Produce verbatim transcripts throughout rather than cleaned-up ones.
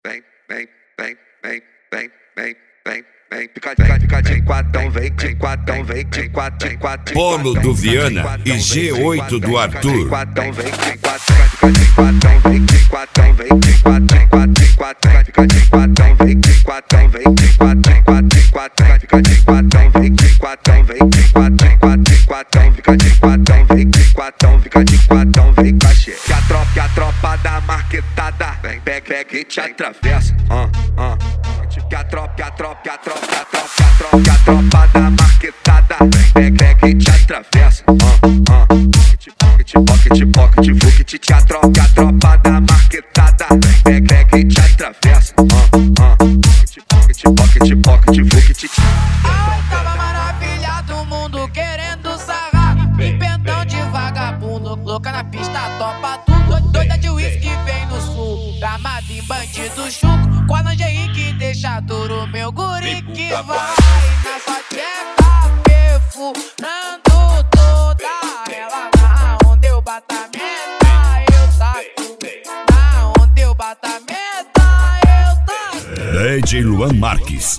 vem, vem, vem, vem, vem, vem, vem, vem, fica, fica, fica de quatão, vem, de quatão, vem, de quatão, de quatão. Polo do Viana e G oito do Arthur. Quatão, vem, de quatão, fica de quatão, vem, de quatão, vem, de quatão, quatão, de quatão, fica de quatão, vem, de quatão, vem, de quatão, quatão, de quatão, fica de quatão, vem, de quatão, vem, de quatão, quatão, de quatão, fica de quatão, vem, de quatão, fica de quatão, vem, cachê. Que a tropa, que a tropa da marquetada, vem, pega, pega e te atravessa, ah, ah. Que a tropa, que a tropa, que a tropa, que a tropa, que a tropa, que a tropa da marquetada, vem, pega, pega e te atravessa, ah, ah. Pocket, pocket, pocket, pocket, que a tropa, que a tropa da marquetada, vem, pega, pega e te atravessa, ah, ah. Pocket, pocket, pocket, pocket. Ai, tava maravilhado, o mundo querendo sarrar. Empentão de vagabundo, louca na pista, topa tudo. Doida de uísque vem no sul, gramado em bandido chuco. Com a lingerie que deixa duro, meu guri que vai na sua tcheca, perfurando toda ela. Na onde eu bato a meta, eu taco. Na onde eu bato a meta, eu taco. D J Luan Marques.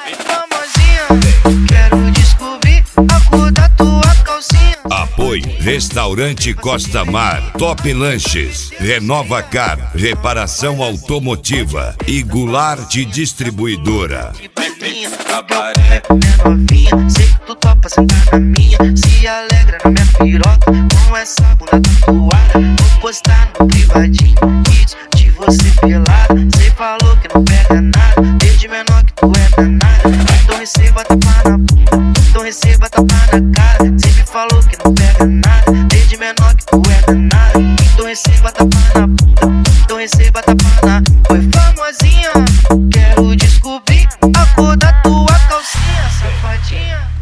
Famosinha, quero descobrir a cor da tua calcinha. Apoio Restaurante Costa Mar, Top Lanches, Renova Car, Reparação Automotiva e Goulart Distribuidora. Que belinha, cabaré, minha novinha, sei que tu topa sentar na minha. Se alegra na minha piroca, com essa bunda tatuada. Vou postar no privadinho, vídeos de você pelada. Cê falou que não pega nada, desde menor que tu é danada. Então receba tapa na bunda, então receba tapa na cara. Sempre falou que não pega nada, desde menor que tu é danada. Então receba tapa na bunda, então receba tapa na. Oi, famosinha, quero descobrir a cor da tua calcinha, safadinha.